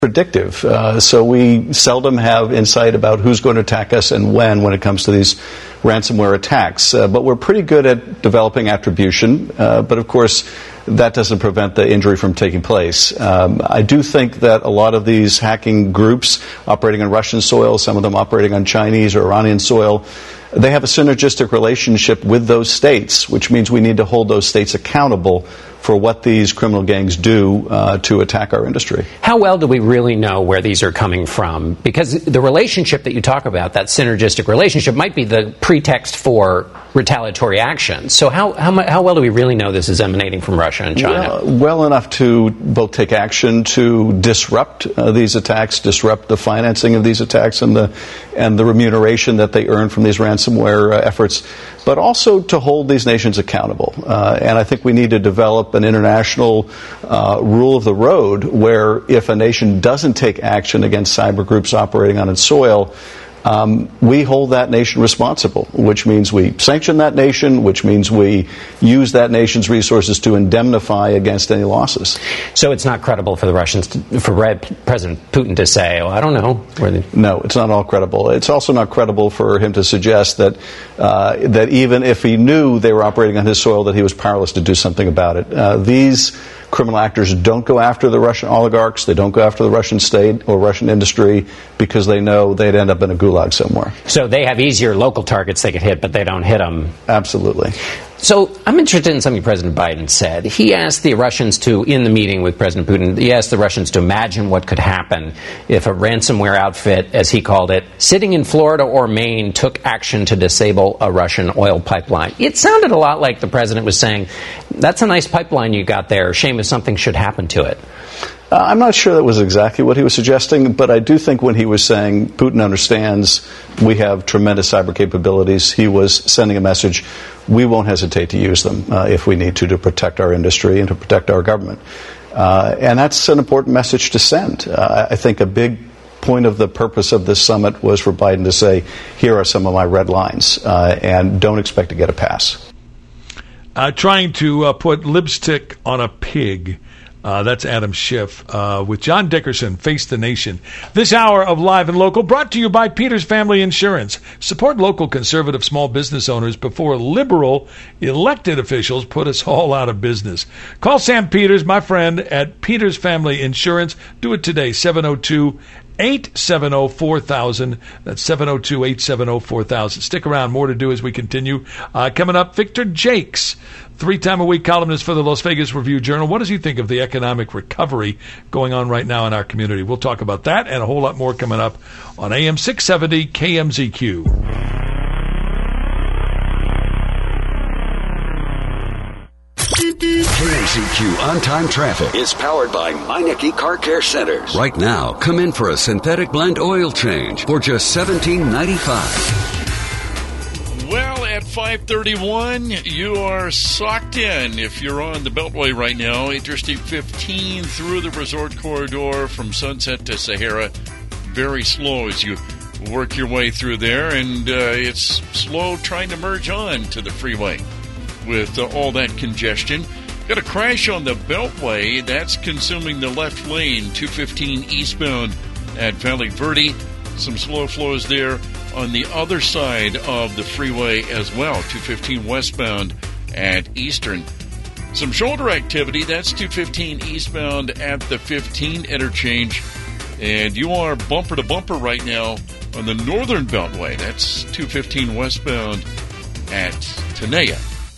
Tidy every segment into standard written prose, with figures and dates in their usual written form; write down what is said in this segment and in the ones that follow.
predictive, so we seldom have insight about who's going to attack us and when it comes to these ransomware attacks. But we're pretty good at developing attribution, but of course that doesn't prevent the injury from taking place. I do think that a lot of these hacking groups operating on Russian soil, some of them operating on Chinese or Iranian soil, they have a synergistic relationship with those states, which means we need to hold those states accountable for what these criminal gangs do to attack our industry. How well do we really know where these are coming from? Because the relationship that you talk about, that synergistic relationship, might be the pretext for retaliatory action. So how well do we really know this is emanating from Russia and China? Well enough to both take action to disrupt these attacks, disrupt the financing of these attacks and the remuneration that they earn from these ransomware efforts, but also to hold these nations accountable. And I think we need to develop an international rule of the road where if a nation doesn't take action against cyber groups operating on its soil, we hold that nation responsible, which means we sanction that nation, which means we use that nation's resources to indemnify against any losses. So it's not credible for the Russians, for President Putin to say, I don't know. No, it's not all credible. It's also not credible for him to suggest that that even if he knew they were operating on his soil, that he was powerless to do something about it. These criminal actors don't go after the Russian oligarchs. They don't go after the Russian state or Russian industry because they know they'd end up in a gulag somewhere. So they have easier local targets they could hit, but they don't hit them. Absolutely. So I'm interested in something President Biden said. He asked the Russians to, in the meeting with President Putin, he asked the Russians to imagine what could happen if a ransomware outfit, as he called it, sitting in Florida or Maine, took action to disable a Russian oil pipeline. It sounded a lot like the president was saying, that's a nice pipeline you got there. Shame if something should happen to it. I'm not sure that was exactly what he was suggesting, but I do think when he was saying Putin understands we have tremendous cyber capabilities, he was sending a message, we won't hesitate to use them if we need to protect our industry and to protect our government. And that's an important message to send. I think a big point of the purpose of this summit was for Biden to say, here are some of my red lines, and don't expect to get a pass. Trying to put lipstick on a pig. That's Adam Schiff with John Dickerson, Face the Nation. This hour of Live and Local brought to you by Peters Family Insurance. Support local conservative small business owners before liberal elected officials put us all out of business. Call Sam Peters, my friend, at Peters Family Insurance. Do it today, 702-870-4000. That's 702-870-4000. Stick around. More to do as we continue. Coming up, Victor Jakes, 3-time-a-week columnist for the Las Vegas Review-Journal. What does he think of the economic recovery going on right now in our community? We'll talk about that and a whole lot more coming up on AM 670 KMZQ. KMZQ On-Time Traffic is powered by Meineke Car Care Centers. Right now, come in for a synthetic blend oil change for just $17.95. Well, at 5:31, you are socked in if you're on the Beltway right now. Interstate 15 through the resort corridor from Sunset to Sahara. Very slow as you work your way through there, and it's slow trying to merge on to the freeway with all that congestion. Got a crash on the Beltway. That's consuming the left lane, 215 eastbound at Valley Verde. Some slow flows there on the other side of the freeway as well, 215 westbound at Eastern. Some shoulder activity, that's 215 eastbound at the 15 interchange. And you are bumper to bumper right now on the Northern Beltway. That's 215 westbound at Tenaya.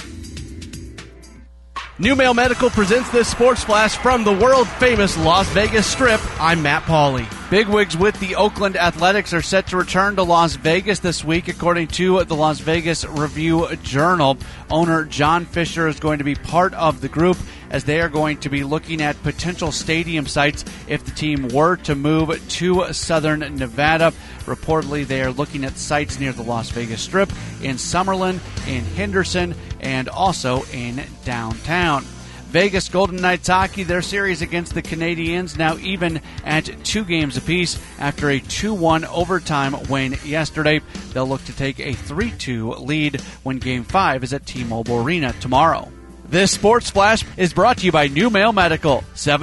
New Mail Medical presents this sports flash from the world-famous Las Vegas Strip. I'm Matt Pauley. Bigwigs with the Oakland Athletics are set to return to Las Vegas this week, according to the Las Vegas Review-Journal. Owner John Fisher is going to be part of the group as they are going to be looking at potential stadium sites if the team were to move to Southern Nevada. Reportedly, they are looking at sites near the Las Vegas Strip, in Summerlin, in Henderson, and also in downtown. Vegas Golden Knights hockey, their series against the Canadiens now even at 2 games apiece after a 2-1 overtime win yesterday. They'll look to take a 3-2 lead when Game 5 is at T-Mobile Arena tomorrow. This Sports Flash is brought to you by New Mail Medical,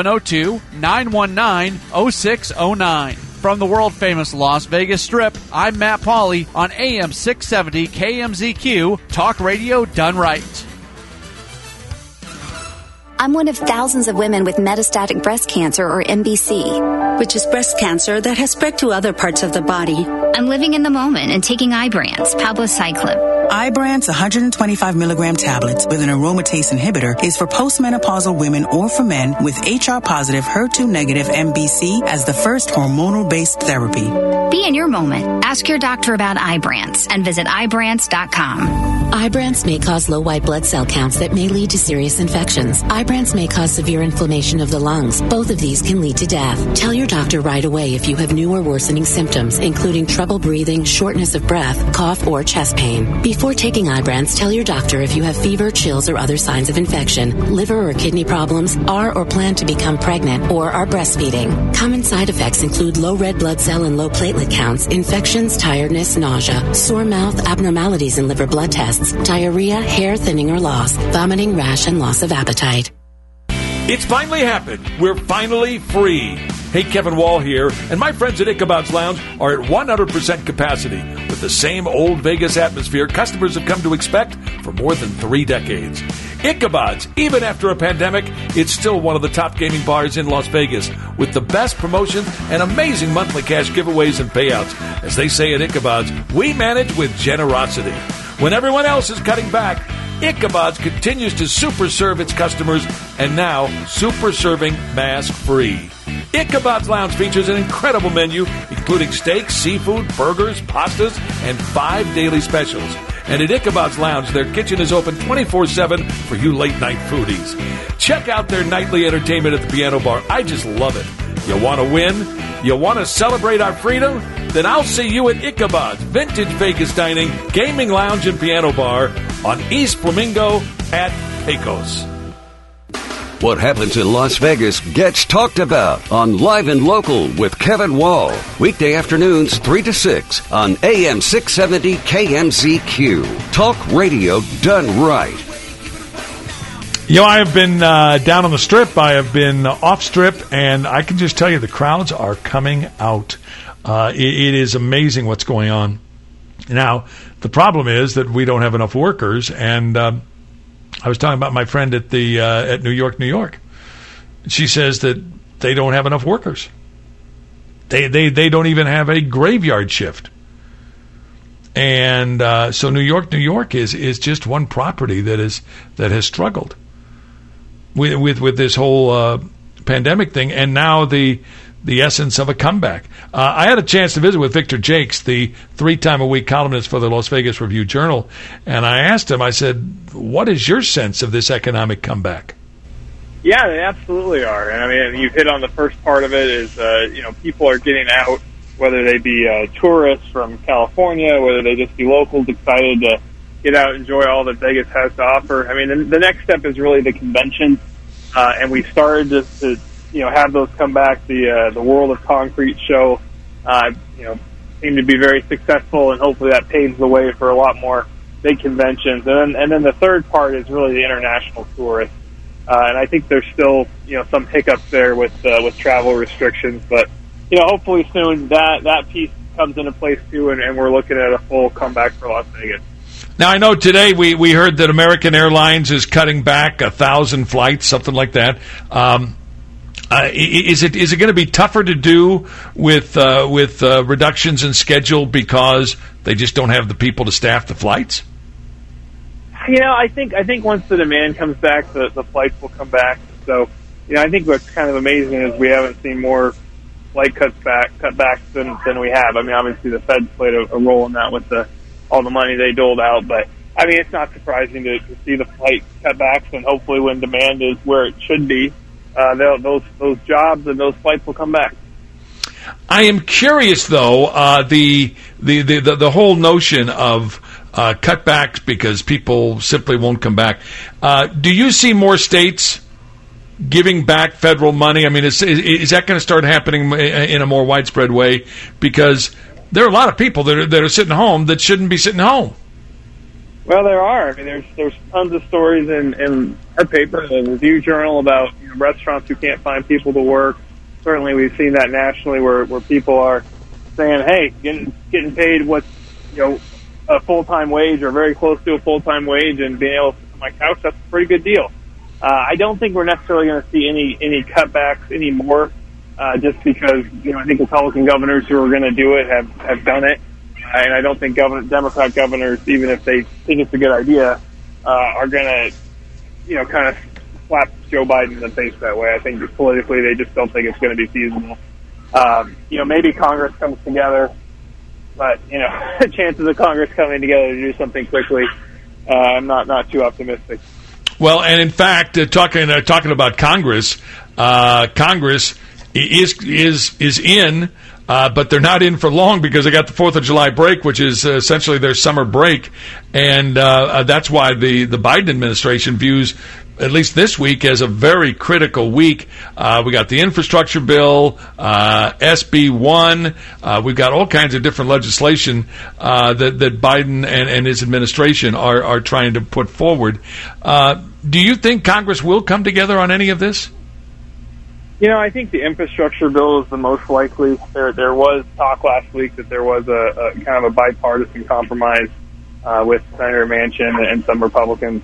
702-919-0609. From the world-famous Las Vegas Strip, I'm Matt Pauley on AM 670 KMZQ, talk radio done right. I'm one of thousands of women with metastatic breast cancer, or MBC, which is breast cancer that has spread to other parts of the body. I'm living in the moment and taking Ibrance, palbociclib. Ibrance 125 milligram tablets with an aromatase inhibitor is for postmenopausal women or for men with HR-positive, HER2-negative MBC as the first hormonal-based therapy. Be in your moment. Ask your doctor about Ibrance and visit Ibrance.com. Ibrance may cause low white blood cell counts that may lead to serious infections. Ibrance may cause severe inflammation of the lungs. Both of these can lead to death. Tell your doctor right away if you have new or worsening symptoms, including trouble breathing, shortness of breath, cough, or chest pain. Before taking Ibrance, tell your doctor if you have fever, chills, or other signs of infection, liver or kidney problems, are or plan to become pregnant, or are breastfeeding. Common side effects include low red blood cell and low platelet counts, infections, tiredness, nausea, sore mouth, abnormalities in liver blood tests, diarrhea, hair thinning or loss, vomiting, rash, and loss of appetite. It's finally happened. We're finally free. Hey, Kevin Wall here, and my friends at Ichabod's Lounge are at 100% capacity. With the same old Vegas atmosphere customers have come to expect for more than 3 decades. Ichabod's, even after a pandemic, it's still one of the top gaming bars in Las Vegas, with the best promotions and amazing monthly cash giveaways and payouts. As they say at Ichabod's, we manage with generosity. When everyone else is cutting back, Ichabod's continues to super serve its customers, and now super serving mask-free. Ichabod's Lounge features an incredible menu, including steaks, seafood, burgers, pastas, and 5 daily specials. And at Ichabod's Lounge, their kitchen is open 24/7 for you late-night foodies. Check out their nightly entertainment at the Piano Bar. I just love it. You want to win? You want to celebrate our freedom? Then I'll see you at Ichabod's Vintage Vegas Dining, Gaming Lounge, and Piano Bar on East Flamingo at Pecos. What happens in Las Vegas gets talked about on Live and Local with Kevin Wall. Weekday afternoons 3 to 6 on AM 670 KMZQ. Talk radio done right. You know, I have been down on the Strip. I have been off Strip, and I can just tell you the crowds are coming out. It is amazing what's going on. Now, the problem is that we don't have enough workers, and I was talking about my friend at the at New York. She says that they don't have enough workers. They don't even have a graveyard shift. And so New York is just one property that has struggled with this whole pandemic thing, and now the essence of a comeback. I had a chance to visit with Victor Jakes, the 3-time-a-week columnist for the Las Vegas Review-Journal, and I asked him, I said, what is your sense of this economic comeback? Yeah, they absolutely are. And I mean, you've hit on the first part of it is, people are getting out, whether they be tourists from California, whether they just be locals excited to get out and enjoy all that Vegas has to offer. I mean, the next step is really the convention, and we started to have those come back. The World of Concrete show, seemed to be very successful, and hopefully that paves the way for a lot more big conventions. And then the third part is really the international tourists. And I think there's still, some hiccups there with travel restrictions, but, hopefully soon that piece comes into place too, and we're looking at a full comeback for Las Vegas. Now, I know today we heard that American Airlines is cutting back 1,000 flights, something like that. Is it going to be tougher to do with reductions in schedule because they just don't have the people to staff the flights? I think once the demand comes back, the flights will come back. So, I think what's kind of amazing is we haven't seen more flight cutbacks than we have. I mean, obviously the Fed played a role in that with all the money they doled out, but I mean, it's not surprising to see the flight cutbacks, and hopefully when demand is where it should be, those jobs and those flights will come back. I am curious, though, the whole notion of cutbacks because people simply won't come back. Do you see more states giving back federal money? I mean, is that going to start happening in a more widespread way? Because there are a lot of people that are sitting home that shouldn't be sitting home. Well, there are. I mean, there's tons of stories in our paper, the Review Journal, about restaurants who can't find people to work. Certainly, we've seen that nationally, where people are saying, "Hey, getting paid what's a full-time wage or very close to a full-time wage, and being able to sit on my couch, that's a pretty good deal." I don't think we're necessarily going to see any cutbacks anymore, just because I think Republican governors who are going to do it have done it. And I don't think Democrat governors, even if they think it's a good idea, are going to, kind of slap Joe Biden in the face that way. I think politically they just don't think it's going to be feasible. Maybe Congress comes together, but, the chances of Congress coming together to do something quickly, I'm not too optimistic. Well, and in fact, talking about Congress, Congress is in. But they're not in for long because they got the 4th of July break, which is essentially their summer break. And that's why the Biden administration views at least this week as a very critical week. We got the infrastructure bill, SB 1. We've got all kinds of different legislation that Biden and his administration are trying to put forward. Do you think Congress will come together on any of this? I think the infrastructure bill is the most likely. There was talk last week that there was a kind of a bipartisan compromise with Senator Manchin and some Republicans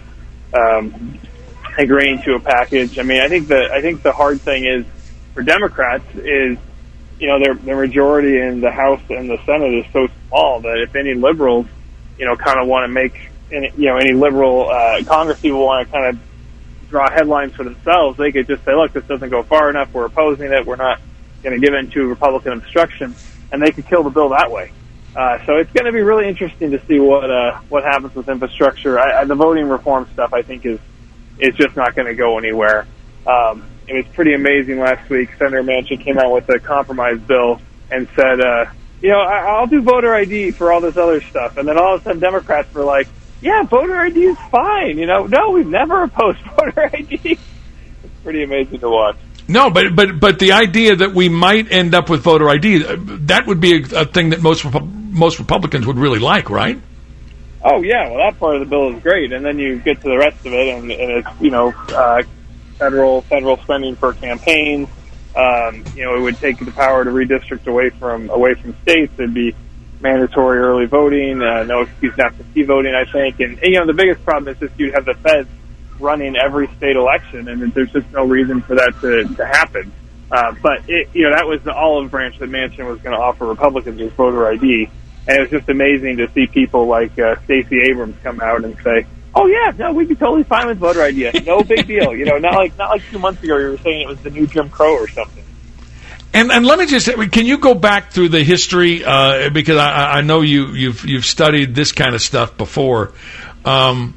agreeing to a package. I mean, I think the hard thing is for Democrats is their majority in the House and the Senate is so small that if any liberals kind of want to make any liberal Congress people want to kind of draw headlines for themselves, they could just say, look, this doesn't go far enough, we're opposing it, we're not going to give in to Republican obstruction, and they could kill the bill that way. So it's going to be really interesting to see what happens with infrastructure. The voting reform stuff, I think, is just not going to go anywhere. It was pretty amazing last week. Senator Manchin came out with a compromise bill and said, I'll do voter ID for all this other stuff. And then all of a sudden Democrats were like, yeah, voter ID is fine. No, we've never opposed voter ID. It's pretty amazing to watch. No, but the idea that we might end up with voter ID, that would be a thing that most Republicans would really like, right? Oh yeah, well that part of the bill is great, and then you get to the rest of it, and it's federal spending for campaigns. It would take the power to redistrict away from states. It'd be mandatory early voting, no excuse absentee voting, I think. And the biggest problem is just you'd have the feds running every state election, and there's just no reason for that to happen. But that was the olive branch that Manchin was going to offer Republicans with voter ID. And it was just amazing to see people like Stacey Abrams come out and say, oh yeah, no, we'd be totally fine with voter ID. No big deal. Not like 2 months ago you were saying it was the new Jim Crow or something. And let me just say, can you go back through the history, because I know you've studied this kind of stuff before, and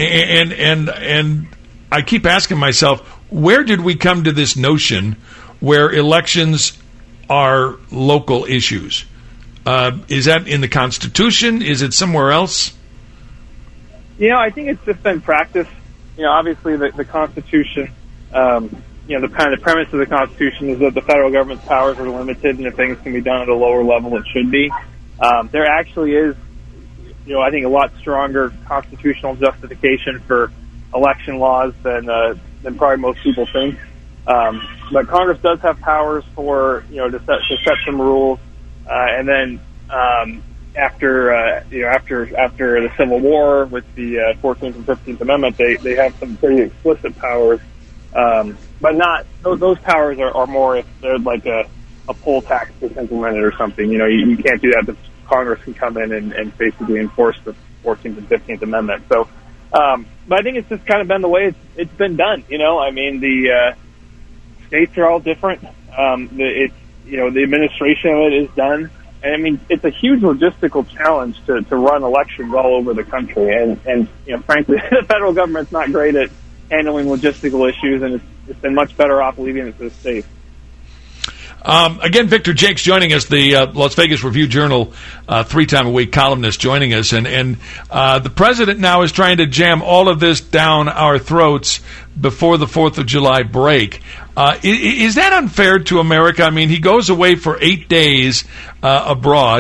I keep asking myself, where did we come to this notion where elections are local issues? Is that in the Constitution? Is it somewhere else? I think it's just been practice. Obviously the Constitution. The kind of premise of the Constitution is that the federal government's powers are limited, and if things can be done at a lower level, it should be. There actually is, I think a lot stronger constitutional justification for election laws than probably most people think. But Congress does have powers for to set some rules, and then after the Civil War with the 14th and 15th Amendment, they have some pretty explicit powers. But not those powers are more if they're like a poll tax that's implemented or something. You can't do that. The Congress can come in and basically enforce the 14th and 15th Amendment. So, but I think it's just kind of been the way it's been done. The states are all different. The administration of it is done. And it's a huge logistical challenge to run elections all over the country. And frankly, the federal government's not great at handling logistical issues, and it's been much better off leaving it to the states. Again, Victor Jakes joining us, the Las Vegas Review-Journal 3-time-a-week columnist joining us. And the president now is trying to jam all of this down our throats before the 4th of July break. Is that unfair to America? I mean, he goes away for 8 days abroad,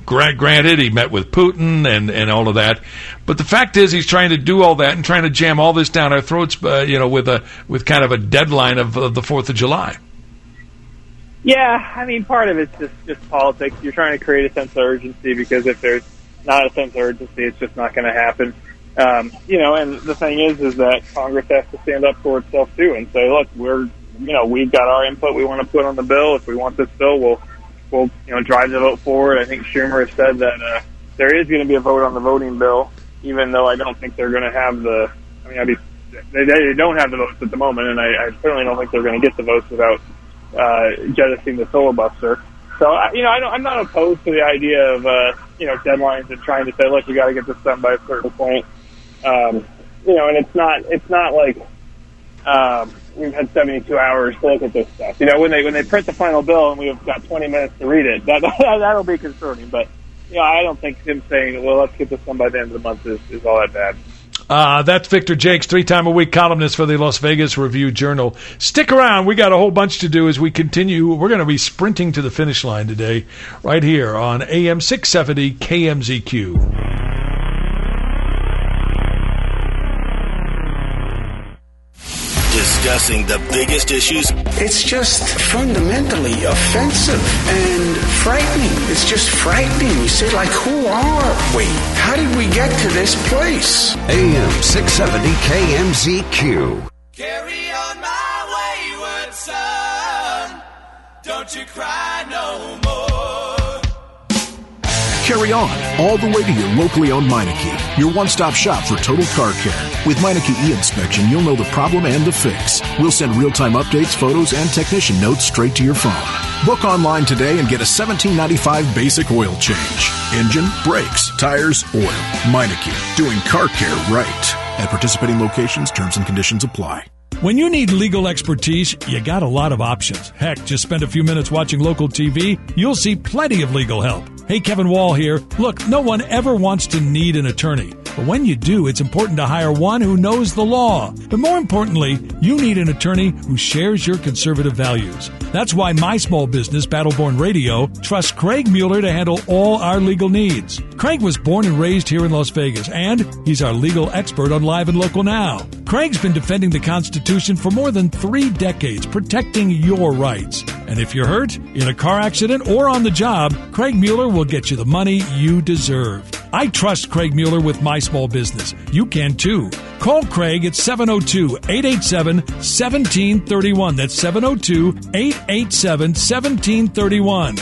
Granted, he met with Putin and all of that, but the fact is he's trying to do all that and trying to jam all this down our throats, with kind of a deadline of the 4th of July. Yeah, I mean, part of it's just politics. You're trying to create a sense of urgency, because if there's not a sense of urgency, it's just not going to happen. And the thing is that Congress has to stand up for itself too and say, look, we've got our input we want to put on the bill. If we want this bill, we'll drive the vote forward. I think Schumer has said that there is going to be a vote on the voting bill, even though I don't think they're going to have they don't have the votes at the moment, and I certainly don't think they're going to get the votes without jettisoning the filibuster. So, I'm not opposed to the idea of, deadlines and trying to say, look, we got to get this done by a certain point. And it's not like we've had 72 hours to look at this stuff. When they print the final bill and we've got 20 minutes to read it, that'll be concerning. But, I don't think him saying, well, let's get this done by the end of the month is all that bad. That's Victor Jakes, 3-time-a-week columnist for the Las Vegas Review-Journal. Stick around. We got a whole bunch to do as we continue. We're going to be sprinting to the finish line today, right here on AM 670 KMZQ. Discussing the biggest issues. It's just fundamentally offensive and frightening. It's just frightening. You say, like, who are we? How did we get to this place? AM 670 KMZQ. Carry on my wayward son. Don't you cry no more. Carry on, all the way to your locally owned Meineke, your one-stop shop for total car care. With Meineke e-Inspection, you'll know the problem and the fix. We'll send real-time updates, photos, and technician notes straight to your phone. Book online today and get a $17.95 basic oil change. Engine, brakes, tires, oil. Meineke, doing car care right. At participating locations, terms and conditions apply. When you need legal expertise, you got a lot of options. Heck, just spend a few minutes watching local TV. You'll see plenty of legal help. Hey, Kevin Wall here. Look, no one ever wants to need an attorney. But when you do, it's important to hire one who knows the law. But more importantly, you need an attorney who shares your conservative values. That's why my small business, Battleborn Radio, trusts Craig Mueller to handle all our legal needs. Craig was born and raised here in Las Vegas, and he's our legal expert on Live and Local Now. Craig's been defending the Constitution for more than 3 decades, protecting your rights. And if you're hurt, in a car accident, or on the job, Craig Mueller will get you the money you deserve. I trust Craig Mueller with my small business. You can too. Call Craig at 702-887-1731. That's 702-887-1731.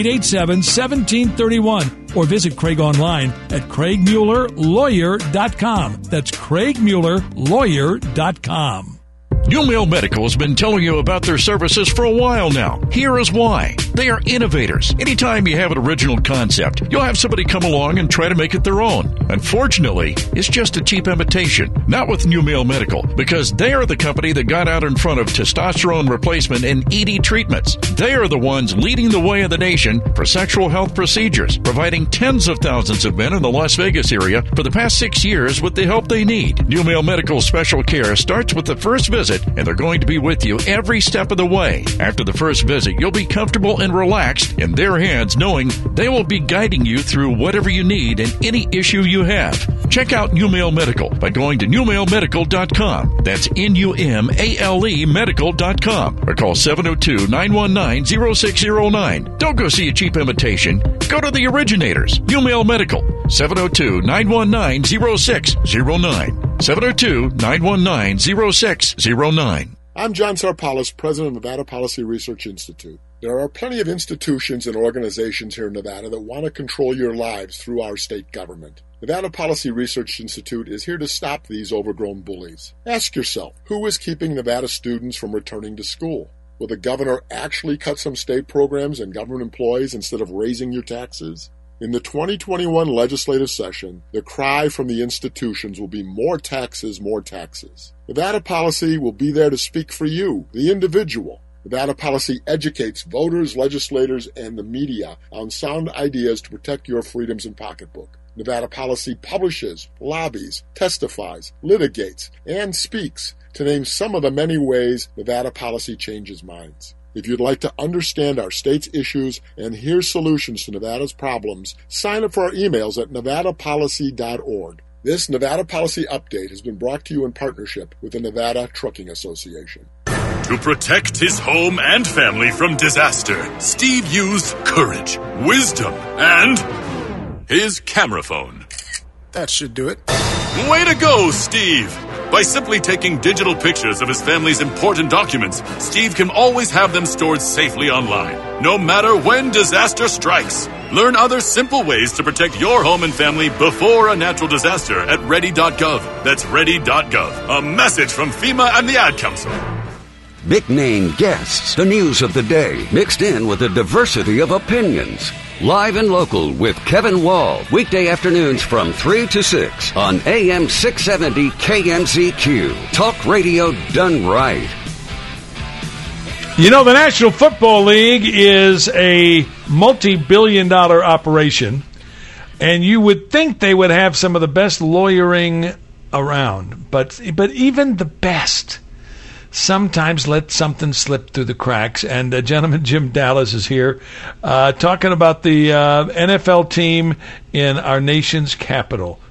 887-1731. Or visit Craig online at CraigMuellerLawyer.com. That's CraigMuellerLawyer.com. New Mill Medical has been telling you about their services for a while now. Here is why. They are innovators. Anytime you have an original concept, you'll have somebody come along and try to make it their own. Unfortunately, it's just a cheap imitation. Not with New Mill Medical, because they are the company that got out in front of testosterone replacement and ED treatments. They are the ones leading the way of the nation for sexual health procedures, providing tens of thousands of men in the Las Vegas area for the past 6 years with the help they need. New Mill Medical special care starts with the first visit, and they're going to be with you every step of the way. After the first visit, you'll be comfortable and relaxed in their hands, knowing they will be guiding you through whatever you need and any issue you have. Check out New Mill Medical by going to newmailmedical.com. That's NUMALE medical.com, or call 702-919-0609. Don't go see a cheap imitation. Go to the originators. New Mill Medical, 702-919-0609. 702-919-0609. I'm John Sarpalis, president of Nevada Policy Research Institute. There are plenty of institutions and organizations here in Nevada that want to control your lives through our state government. Nevada Policy Research Institute is here to stop these overgrown bullies. Ask yourself, who is keeping Nevada students from returning to school? Will the governor actually cut some state programs and government employees instead of raising your taxes? In the 2021 legislative session, the cry from the institutions will be more taxes, more taxes. Nevada Policy will be there to speak for you, the individual. Nevada Policy educates voters, legislators, and the media on sound ideas to protect your freedoms and pocketbook. Nevada Policy publishes, lobbies, testifies, litigates, and speaks, to name some of the many ways Nevada Policy changes minds. If you'd like to understand our state's issues and hear solutions to Nevada's problems, sign up for our emails at nevadapolicy.org. This Nevada Policy Update has been brought to you in partnership with the Nevada Trucking Association. To protect his home and family from disaster, Steve used courage, wisdom, and his camera phone. That should do it. Way to go, Steve! By simply taking digital pictures of his family's important documents, Steve can always have them stored safely online, no matter when disaster strikes. Learn other simple ways to protect your home and family before a natural disaster at ready.gov. That's ready.gov. A message from FEMA and the Ad Council. Big name guests, the news of the day, mixed in with a diversity of opinions. Live and Local with Kevin Wall, weekday afternoons from 3 to 6 on AM 670 KMZQ. Talk radio done right. You know, the National Football League is a multi-billion-dollar operation, and you would think they would have some of the best lawyering around, but even the best sometimes let something slip through the cracks. And gentleman Jim Dallas is here talking about the NFL team in our nation's capital.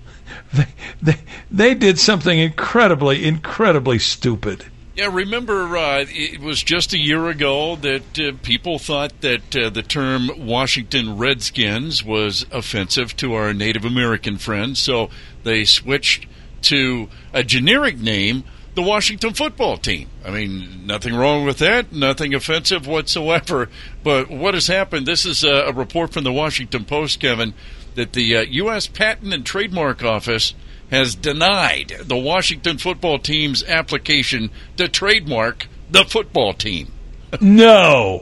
They did something incredibly stupid. Yeah, remember, it was just a year ago that people thought that the term Washington Redskins was offensive to our Native American friends, so they switched to a generic name, the Washington Football Team. I mean, nothing wrong with that, nothing offensive whatsoever. But what has happened, this is a report from the Washington Post, Kevin, that the U.S. Patent and Trademark Office has denied the Washington Football Team's application to trademark the football team. No.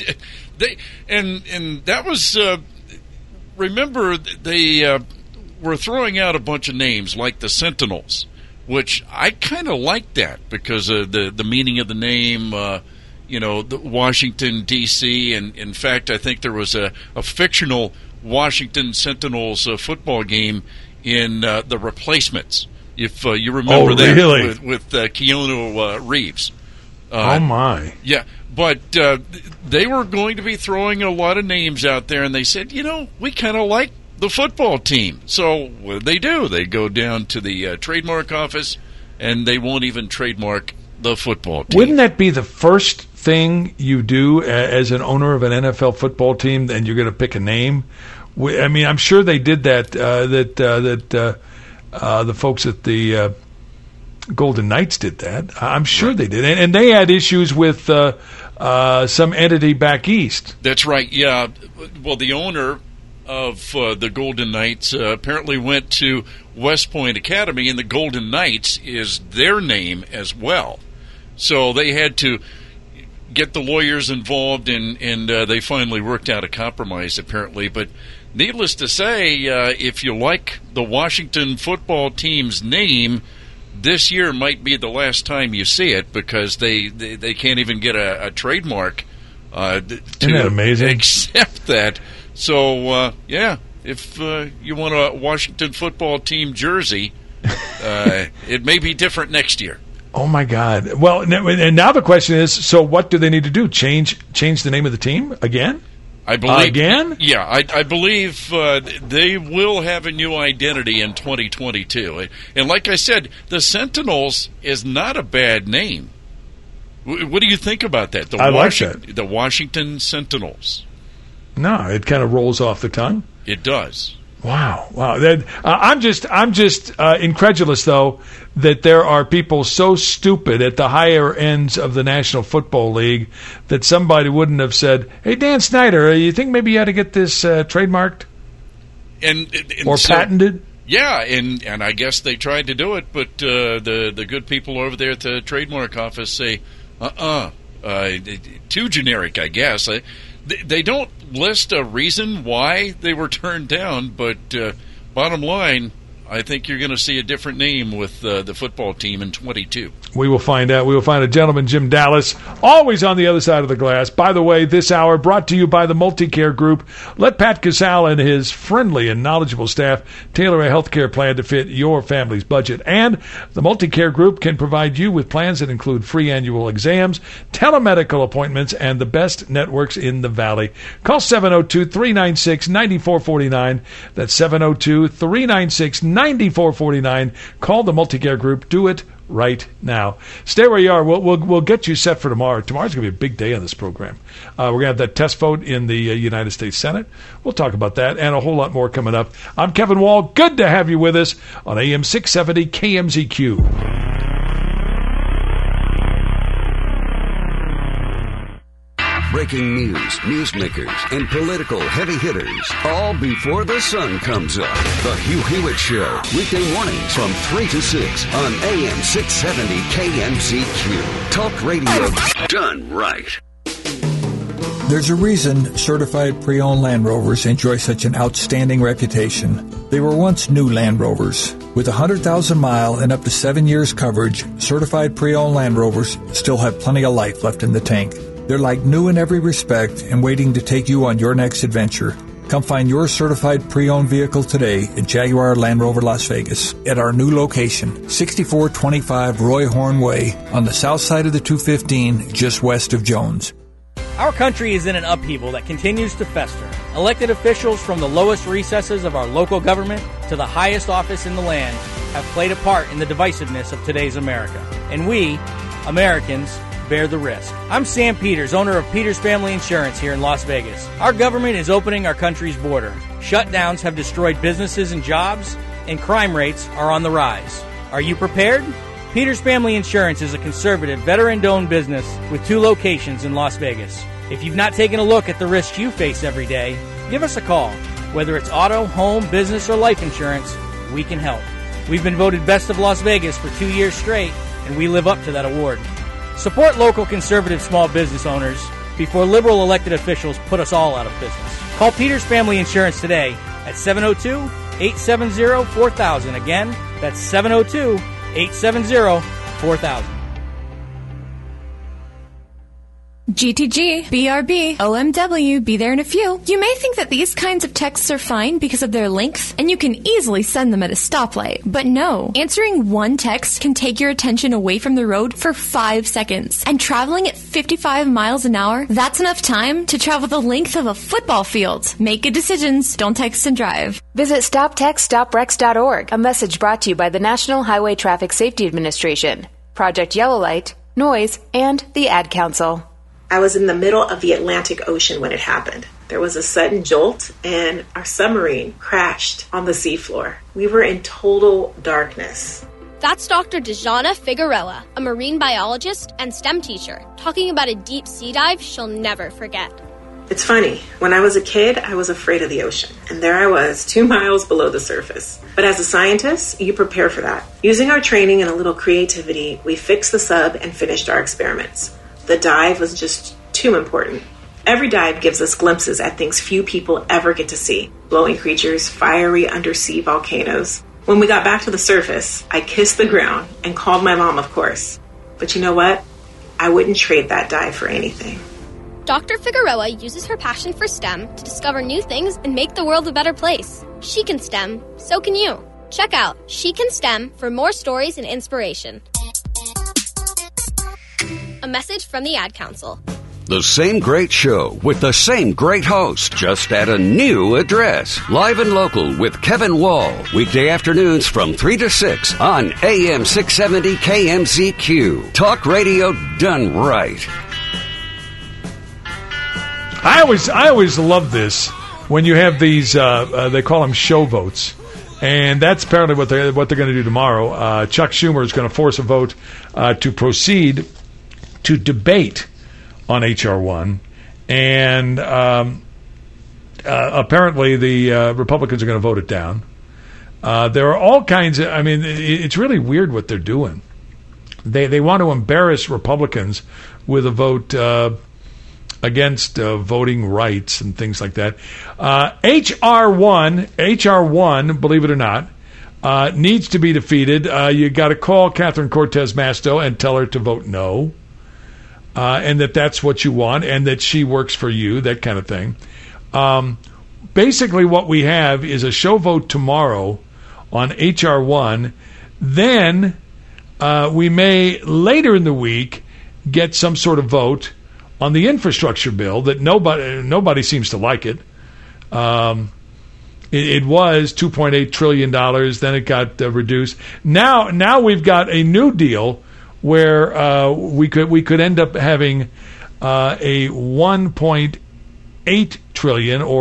And that was, remember, they were throwing out a bunch of names like the Sentinels, which I kind of like that because of the meaning of the name, the Washington, D.C., and in fact, I think there was a fictional Washington Sentinels football game in The Replacements, if you remember that, really? with Keanu Reeves. Oh, my. Yeah, but they were going to be throwing a lot of names out there, and they said, we kind of like the football team. So what do? They go down to the trademark office, and they won't even trademark the football team. Wouldn't that be the first thing you do as an owner of an NFL football team, and you're going to pick a name? I mean, I'm sure they did that. The folks at the Golden Knights did that. I'm sure they did, and they had issues with some entity back east. That's right. Yeah. Well, the owner of the Golden Knights apparently went to West Point Academy, and the Golden Knights is their name as well. So they had to get the lawyers involved, and they finally worked out a compromise, apparently. But needless to say, if you like the Washington football team's name, this year might be the last time you see it because they can't even get a trademark Isn't that amazing? accept that. So, if you want a Washington football team jersey, it may be different next year. Oh, my God. Well, and now the question is, so what do they need to do? Change the name of the team again? I believe again? Yeah, I believe they will have a new identity in 2022. And like I said, the Sentinels is not a bad name. What do you think about that? I like that. The Washington Sentinels. No, it kind of rolls off the tongue. It does. Wow. I'm just incredulous, though, that there are people so stupid at the higher ends of the National Football League that somebody wouldn't have said, "Hey, Dan Snyder, you think maybe you ought to get this trademarked or patented?" Yeah, and I guess they tried to do it, but the good people over there at the trademark office say, too generic, I guess. They don't list a reason why they were turned down, but bottom line, I think you're going to see a different name with the football team in 22. We will find out. We will find a gentleman, Jim Dallas, always on the other side of the glass. By the way, this hour brought to you by the Multicare Group. Let Pat Casale and his friendly and knowledgeable staff tailor a healthcare plan to fit your family's budget. And the Multicare Group can provide you with plans that include free annual exams, telemedical appointments, and the best networks in the Valley. Call 702-396-9449. That's 702-396-9449. Call the Multicare Group. Do it right now. Stay where you are. We'll get you set for tomorrow. Tomorrow's going to be a big day on this program. We're going to have that test vote in the United States Senate. We'll talk about that and a whole lot more coming up. I'm Kevin Wall. Good to have you with us on AM 670 KMZQ. Breaking news, newsmakers, and political heavy hitters, all before the sun comes up. The Hugh Hewitt Show, weekday mornings from 3 to 6 on AM 670 KMZQ. Talk radio done right. There's a reason certified pre-owned Land Rovers enjoy such an outstanding reputation. They were once new Land Rovers. With 100,000-mile and up to 7 years coverage, certified pre-owned Land Rovers still have plenty of life left in the tank. They're like new in every respect and waiting to take you on your next adventure. Come find your certified pre-owned vehicle today at Jaguar Land Rover Las Vegas at our new location, 6425 Roy Horn Way on the south side of the 215, just west of Jones. Our country is in an upheaval that continues to fester. Elected officials from the lowest recesses of our local government to the highest office in the land have played a part in the divisiveness of today's America. And we, Americans, bear the risk. I'm Sam Peters, owner of Peters Family Insurance here in Las Vegas. Our government is opening our country's border. Shutdowns have destroyed businesses and jobs, and crime rates are on the rise. Are you prepared? Peters Family Insurance is a conservative, veteran-owned business with 2 locations in Las Vegas. If you've not taken a look at the risks you face every day, give us a call. Whether it's auto, home, business, or life insurance, we can help. We've been voted Best of Las Vegas for 2 years straight, and we live up to that award. Support local conservative small business owners before liberal elected officials put us all out of business. Call Peters Family Insurance today at 702-870-4000. Again, that's 702-870-4000. GTG, BRB, OMW, be there in a few. You may think that these kinds of texts are fine because of their length, and you can easily send them at a stoplight. But no, answering one text can take your attention away from the road for 5 seconds. And traveling at 55 miles an hour, that's enough time to travel the length of a football field. Make good decisions. Don't text and drive. Visit StopTextStopWrecks.org. A message brought to you by the National Highway Traffic Safety Administration, Project Yellow Light, Noise, and the Ad Council. I was in the middle of the Atlantic Ocean when it happened. There was a sudden jolt, and our submarine crashed on the seafloor. We were in total darkness. That's Dr. Dejana Figueroa, a marine biologist and STEM teacher, talking about a deep sea dive she'll never forget. It's funny. When I was a kid, I was afraid of the ocean, and there I was, 2 miles below the surface. But as a scientist, you prepare for that. Using our training and a little creativity, we fixed the sub and finished our experiments. The dive was just too important. Every dive gives us glimpses at things few people ever get to see. Glowing creatures, fiery undersea volcanoes. When we got back to the surface, I kissed the ground and called my mom, of course. But you know what? I wouldn't trade that dive for anything. Dr. Figueroa uses her passion for STEM to discover new things and make the world a better place. She can STEM, so can you. Check out She Can STEM for more stories and inspiration. A message from the Ad Council. The same great show with the same great host, just at a new address. Live and Local with Kevin Wall. Weekday afternoons from 3 to 6 on AM 670 KMZQ. Talk radio done right. I always love this when you have these, they call them show votes. And that's apparently what they're going to do tomorrow. Chuck Schumer is going to force a vote to proceed to debate on H.R. 1, and apparently the Republicans are going to vote it down. There are all kinds of, it's really weird what they're doing. They want to embarrass Republicans with a vote against voting rights and things like that. H.R. 1, believe it or not, needs to be defeated. You got to call Catherine Cortez Masto and tell her to vote no, and that's what you want, and that she works for you, that kind of thing. Basically, what we have is a show vote tomorrow on H.R. 1. Then we may, later in the week, get some sort of vote on the infrastructure bill that nobody seems to like it. It was $2.8 trillion. Then it got reduced. Now we've got a new deal where we could end up having a $1.8 trillion or